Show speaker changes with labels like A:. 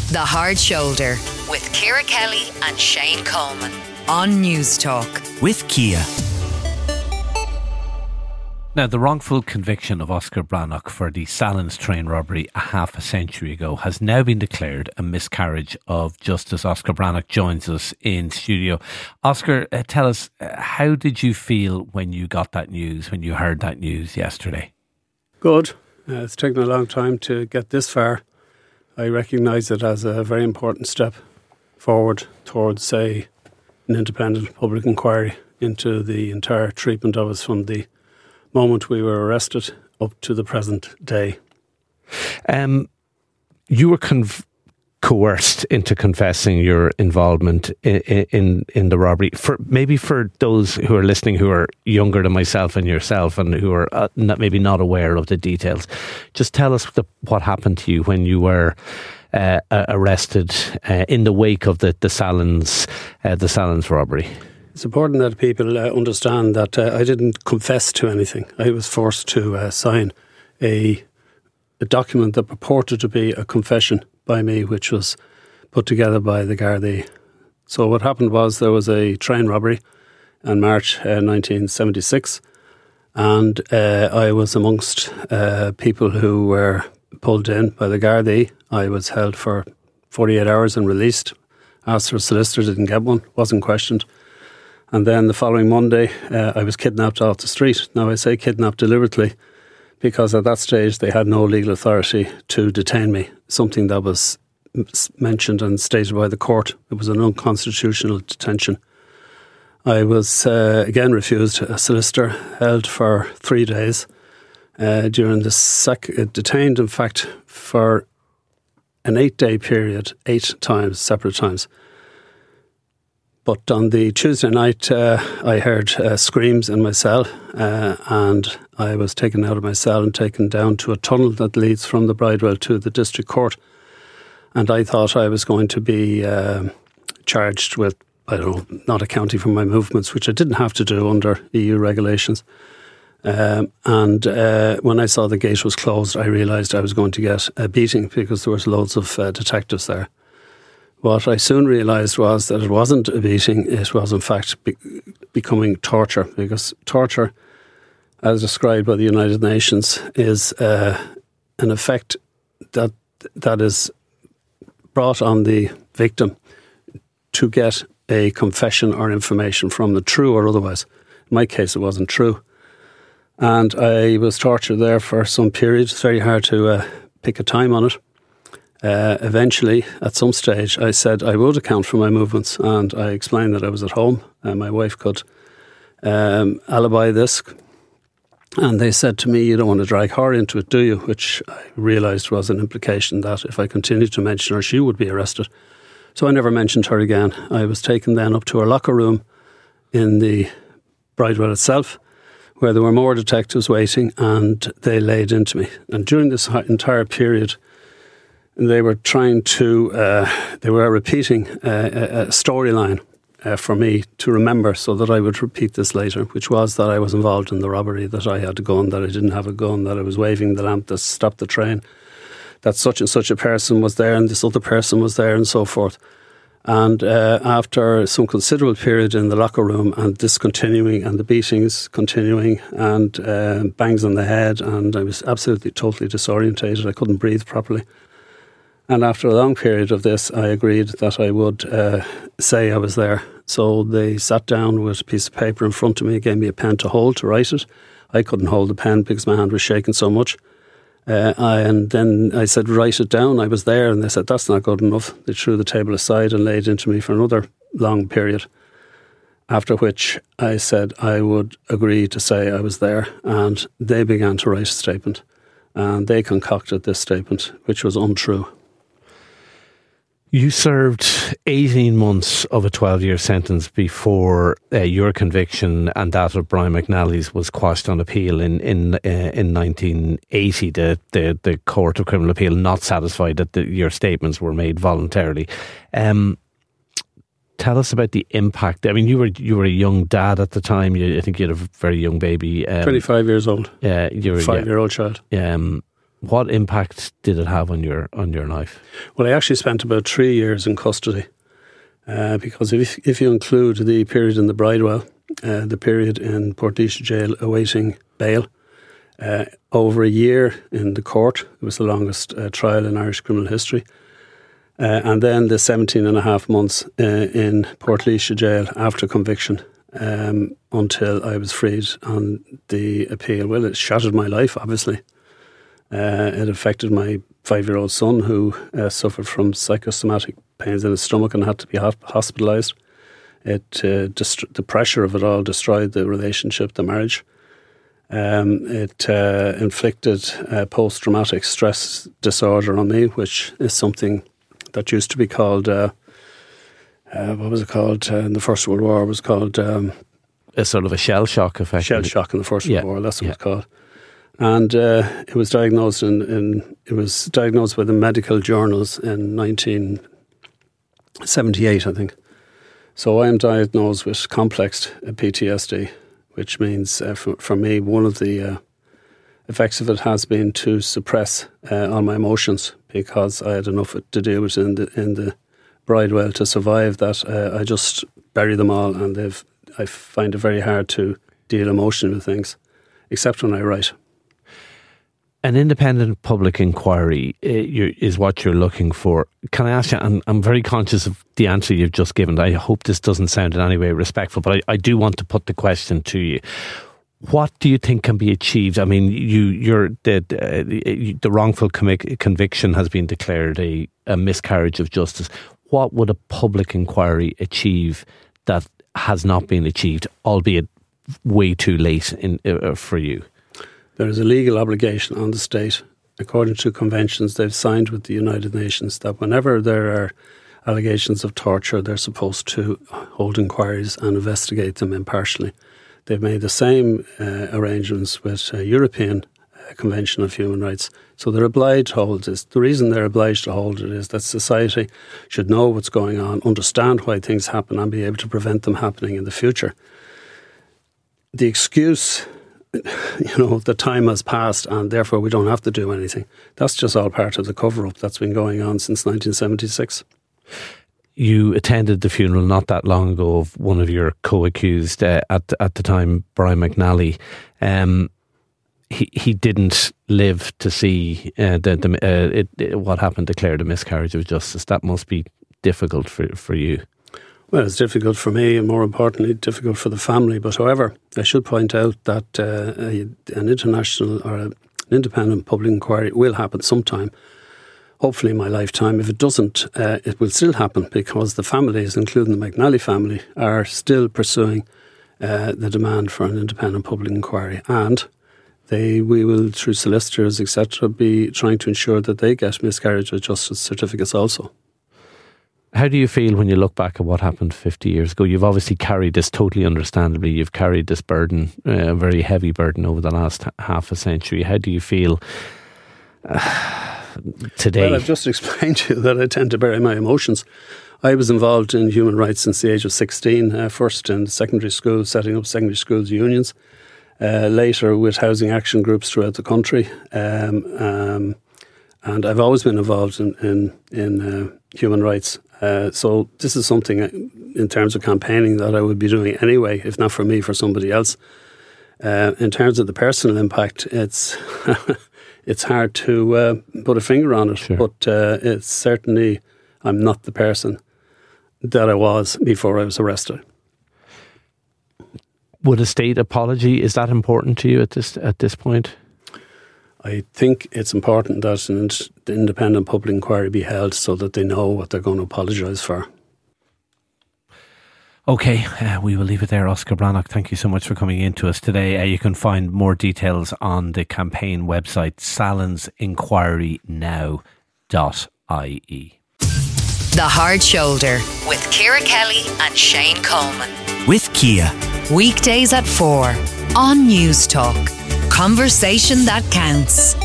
A: The Hard Shoulder with Ciara Kelly and Shane Coleman on News Talk.
B: With Kia.
C: Now, the wrongful conviction of Oscar Brannock for the Sallins train robbery a half a century ago has now been declared a miscarriage of justice. Oscar Brannock joins us in studio. Oscar, tell us, how did you feel when you got that news, when you heard that news yesterday?
D: Good. It's taken a long time to get this far. I recognise it as a very important step forward towards, say, an independent public inquiry into the entire treatment of us from the moment we were arrested up to the present day.
C: You were coerced into confessing your involvement in the robbery. For those who are listening who are younger than myself and yourself and who are maybe not aware of the details, just tell us what happened to you when you were arrested in the wake of the Sallins robbery.
D: It's important that people understand that I didn't confess to anything. I was forced to sign a document that purported to be a confession by me, which was put together by the Gardaí. So what happened was there was a train robbery in March 1976, and I was amongst people who were pulled in by the Gardaí. I was held for 48 hours and released. Asked for a solicitor, didn't get one, wasn't questioned. And then the following Monday, I was kidnapped off the street. Now, I say kidnapped deliberately because at that stage they had no legal authority to detain me, something that was mentioned and stated by the court. It was an unconstitutional detention. I was again refused a solicitor, held for 3 days during the detained, in fact, for an 8-day period, 8 times, separate times. But on the Tuesday night, I heard screams in my cell, and I was taken out of my cell and taken down to a tunnel that leads from the Bridewell to the district court. And I thought I was going to be charged with, not accounting for my movements, which I didn't have to do under EU regulations. And when I saw the gate was closed, I realised I was going to get a beating because there was loads of detectives there. What I soon realised was that it wasn't a beating, it was in fact becoming torture, because torture, as described by the United Nations, is an effect that is brought on the victim to get a confession or information from them, true or otherwise. In my case, it wasn't true. And I was tortured there for some period. It's very hard to pick a time on it. Eventually, at some stage, I said I would account for my movements, and I explained that I was at home and my wife could alibi this. And they said to me, "You don't want to drag her into it, do you?" Which I realised was an implication that if I continued to mention her, she would be arrested. So I never mentioned her again. I was taken then up to her locker room in the Bridewell itself, where there were more detectives waiting, and they laid into me. And during this entire period, they were repeating a storyline for me to remember so that I would repeat this later, which was that I was involved in the robbery, that I had a gun, that I didn't have a gun, that I was waving the lamp that stopped the train, that such and such a person was there and this other person was there and so forth. And after some considerable period in the locker room and this continuing and the beatings continuing and bangs on the head, and I was absolutely totally disorientated. I couldn't breathe properly. And after a long period of this, I agreed that I would say I was there. So they sat down with a piece of paper in front of me, gave me a pen to hold, to write it. I couldn't hold the pen because my hand was shaking so much. And then I said, "Write it down." I was there, and they said, "That's not good enough." They threw the table aside and laid into me for another long period. After which I said I would agree to say I was there, and they began to write a statement. And they concocted this statement, which was untrue.
C: You served 18 months of a 12-year sentence before your conviction and that of Brian McNally's was quashed on appeal in 1980. The Court of Criminal Appeal not satisfied that your statements were made voluntarily. Tell us about the impact. I mean, you were a young dad at the time. I think you had a very young baby.
D: 25 years old.
C: You were
D: 5-year-old child.
C: What impact did it have on your life?
D: Well, I actually spent about 3 years in custody because if you include the period in the Bridewell, the period in Portlaoise Jail awaiting bail, over a year in the court, it was the longest trial in Irish criminal history, and then the 17 and a half months in Portlaoise Jail after conviction until I was freed on the appeal. Well, it shattered my life, obviously. It affected my 5-year-old son who suffered from psychosomatic pains in his stomach and had to be hospitalised. The pressure of it all destroyed the relationship, the marriage. It inflicted post-traumatic stress disorder on me, which is something that used to be called, what was it called in the First World War? It was called...
C: a sort of a shell shock effect.
D: Shell shock in the First World War, that's what it's called. And it was diagnosed by the medical journals in 1978, I think. So I am diagnosed with complex PTSD, which means for me, one of the effects of it has been to suppress all my emotions, because I had enough to deal with in the Bridewell to survive that. I just bury them all, and I find it very hard to deal emotionally with things, except when I write.
C: An independent public inquiry is what you're looking for. Can I ask you, and I'm very conscious of the answer you've just given, I hope this doesn't sound in any way respectful, but I do want to put the question to you. What do you think can be achieved? I mean, the wrongful conviction has been declared a miscarriage of justice. What would a public inquiry achieve that has not been achieved, albeit way too late for you?
D: There is a legal obligation on the state, according to conventions they've signed with the United Nations, that whenever there are allegations of torture, they're supposed to hold inquiries and investigate them impartially. They've made the same arrangements with European Convention of Human Rights. So they're obliged to hold this. The reason they're obliged to hold it is that society should know what's going on, understand why things happen, and be able to prevent them happening in the future. The excuse, the time has passed and therefore we don't have to do anything, that's just all part of the cover-up that's been going on since 1976.
C: You attended the funeral not that long ago of one of your co-accused at the time, Brian McNally. He didn't live to see what happened, declared a miscarriage of justice. That must be difficult for you.
D: Well, it's difficult for me, and more importantly, difficult for the family. But however, I should point out that an international or an independent public inquiry will happen sometime, hopefully in my lifetime. If it doesn't, it will still happen, because the families, including the McNally family, are still pursuing the demand for an independent public inquiry, and we will, through solicitors, etc., be trying to ensure that they get miscarriage of justice certificates also.
C: How do you feel when you look back at what happened 50 years ago? You've obviously carried this, totally understandably, you've carried this burden, a very heavy burden over the last half a century. How do you feel today?
D: Well, I've just explained to you that I tend to bury my emotions. I was involved in human rights since the age of 16, first in secondary schools, setting up secondary schools unions, later with housing action groups throughout the country. And I've always been involved in human rights. So this is something in terms of campaigning that I would be doing anyway, if not for me, for somebody else. In terms of the personal impact, it's it's hard to put a finger on it. Sure. But it's certainly, I'm not the person that I was before I was arrested.
C: Would a state apology, is that important to you at this point?
D: I think it's important that an independent public inquiry be held so that they know what they're going to apologise for.
C: Okay, we will leave it there. Oscar Brannock, thank you so much for coming in to us today. You can find more details on the campaign website, salinsinquirynow.ie.
A: The Hard Shoulder with Ciara Kelly and Shane Coleman.
B: With Kia.
A: Weekdays at 4 on News Talk. Conversation that counts.